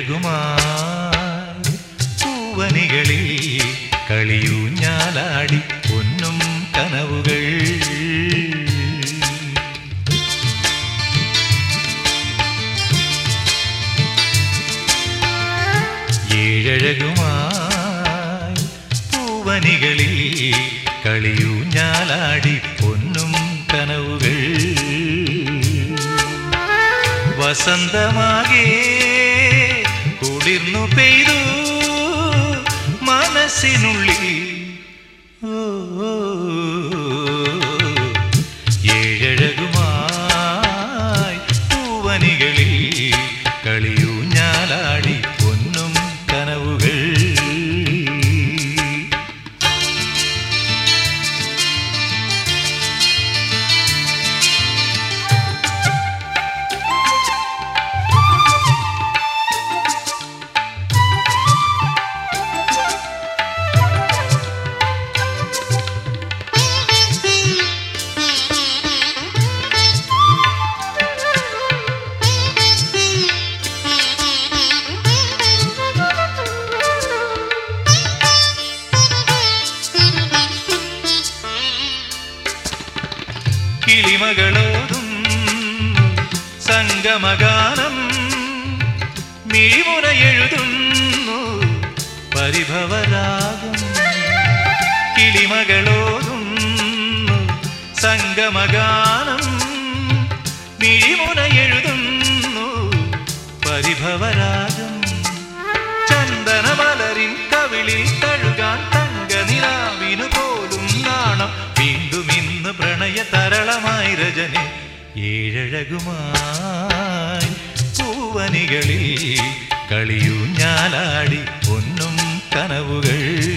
ഏഴഴകുമായി പൂവനികളിൽ കളിയൂഞ്ഞാലാടി പൊന്നും കനവുകൾ. ഏഴഴകുമായി പൂവനികളിൽ കളിയൂഞ്ഞാലാടി പൊന്നും കനവുകൾ. വസന്തമാകെ കുളിർന്നു പെയ്തു മനസ്സിനുള്ളിൽ. ഏഴഴകുമായി പൂവനികളിൽ കളിയൂഞ്ഞാലാടി പൊന്നും കനവുകൾ. കിളിമകളോതും സംഗമഗാനം മിഴിമുറയെഴുതുന്നു പരിഭവരാഗം. കിളിമകളോതും സംഗമഗാനം മിഴിമുറയെഴുതുന്നു പരിഭവരാഗം. ചന്ദനമലരിൻ കവിളിൽ തഴുകാൻ തങ്കനിലാവിനു പോലും നാണം. വീണ്ടും ഇന്ന് പ്രണയ തരളമായി രജനി. ഏഴഴകുമായി പൂവനികളിൽ കളിയൂഞ്ഞാലാടി പൊന്നും കനവുകൾ.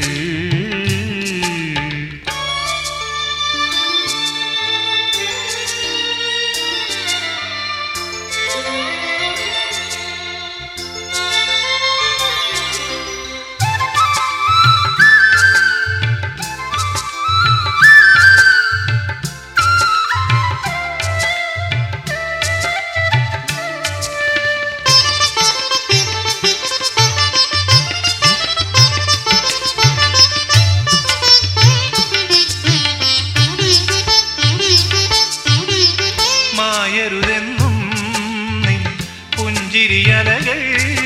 മായരുതെന്നും നിൻ പുഞ്ചിരിയലകൾ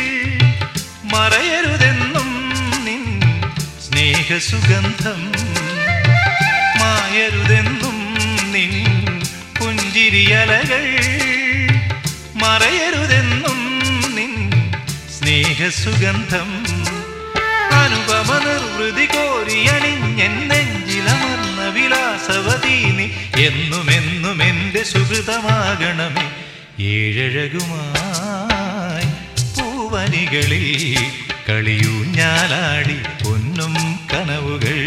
മറയരുതെന്നും നിൻ സ്നേഹസുഗന്ധം. മായരുതെന്നും നിൻ പുഞ്ചിരിയലകൾ മറയരുതെന്നും നിൻ സ്നേഹസുഗന്ധം. അനുപമ നിർവൃതി കോരിയണിഞ്ഞെൻ നെഞ്ചിലമർന്ന വിലാസവതീനി എന്നുമെന്നും എൻ്റെ സുഹൃതമാകണമേ. ഏഴഴകുമായി പൂവനികളിൽ കളിയൂഞ്ഞാലാടി പൊന്നും കനവുകൾ.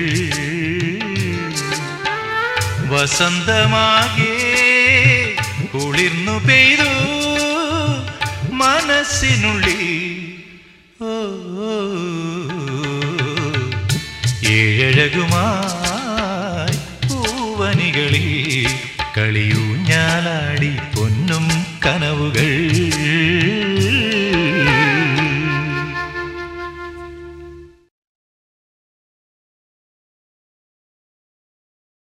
വസന്തമാകെ കുളിർന്നു പെയ്തു മനസ്സിനുള്ളിൽ. ഏഴഴകുമായി പൂവനികളിൽ കളിയൂഞ്ഞാലാടി പൊന്നും കനവുകൾ.